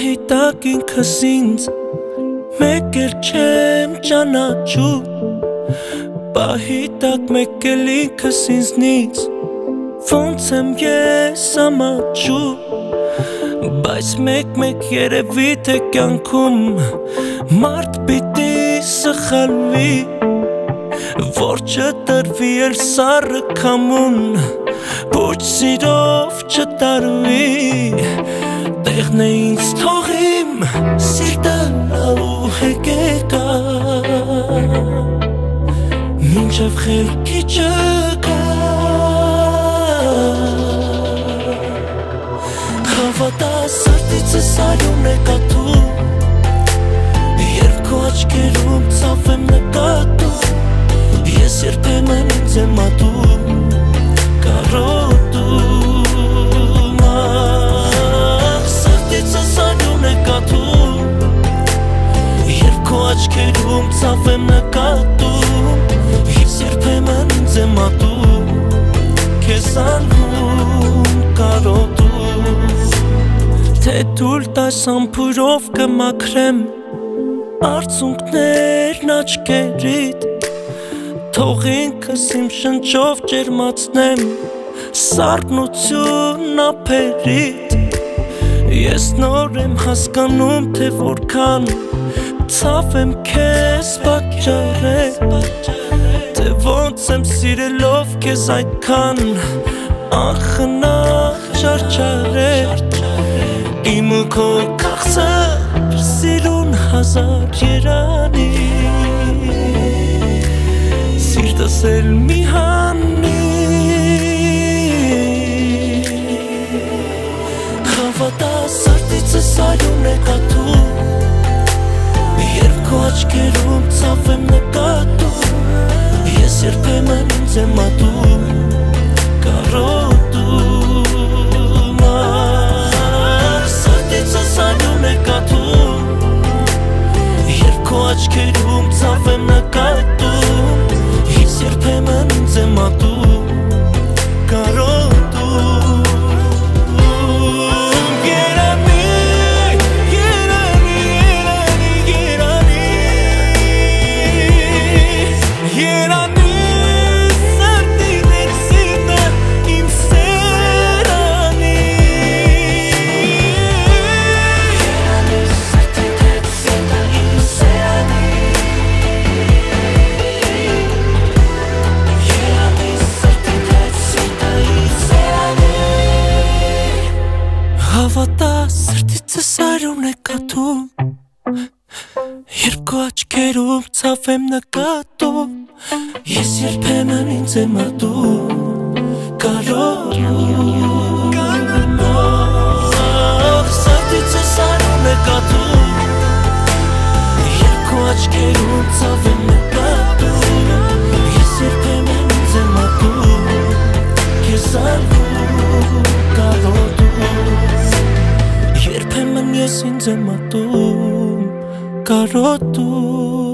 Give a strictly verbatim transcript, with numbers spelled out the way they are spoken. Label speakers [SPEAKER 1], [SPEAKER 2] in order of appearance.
[SPEAKER 1] Պահի տակ ինքս ինձ մեկ էլ չեմ ճանաչում Պահի տակ մեկ էլ ինքս ինձնից Ոնց եմ ես ամաչում Բայց մեկ-մեկ երևի թե կյանքում Մարդ պիտի սխալվի Որ չտրվի էլ սառը քամուն Ոչ սիրով չտարվի Տեղն է ինձ թողիմ Սիրտը լավ հեկեկա Մինչև խելքի չկա Հավատա սրտիցս արյուն է կաթում Երբ քո աչքերում ցավ եմ նկատում Ես երբեմն ինձ եմ ատում Կարոտում Ախ սրտիցս արյուն է կաթում Երբ քո աչքերում ցավ եմ նկատում Ես երբեմն ինձ եմ ատում Քեզ անում կարոտում Թե թույլ տաս ամփուրով կմաքրեմ Արցունքներն աչքերիդ Թող ինքս իմ շնչով ջերմացնեմ Սառնություն ափերիդ Ես նոր եմ հասկանում թե որքան Ցավ եմ քեզ պատճառել Թե ոնց եմ սիրելով քեզ այդքան Անխնա չարչարել Իմ ու քո կաղցը սիրուն հազար երանի Սիրտս էլ մի հանի Հավատա սրտիցս արյուն է կաթում Երբ քո աչքերում ցավ եմ նկատում Ես երբեմն ինձ եմ ատում Կարոտում Ախ սրտիցս արյուն է կաթում Երբ քո աչքերում ցավ եմ նկատում Ես երբեմն ինձ եմ ատում Կարոտում Հավատա սրտիցս արյուն է կաթում Երբ քո աչքերում ցավ եմ նկատում Ես երբեմն ինձ եմ ատում Կարոտում Ախ սրտիցս արյուն է կաթում Երբ քո աչքերում ցավ եմ նկատում Ես երբեմն ինձ եմ ատում Քեզ անում կարոտում Երբեմն ես ինձ եմ ատում, կարոտում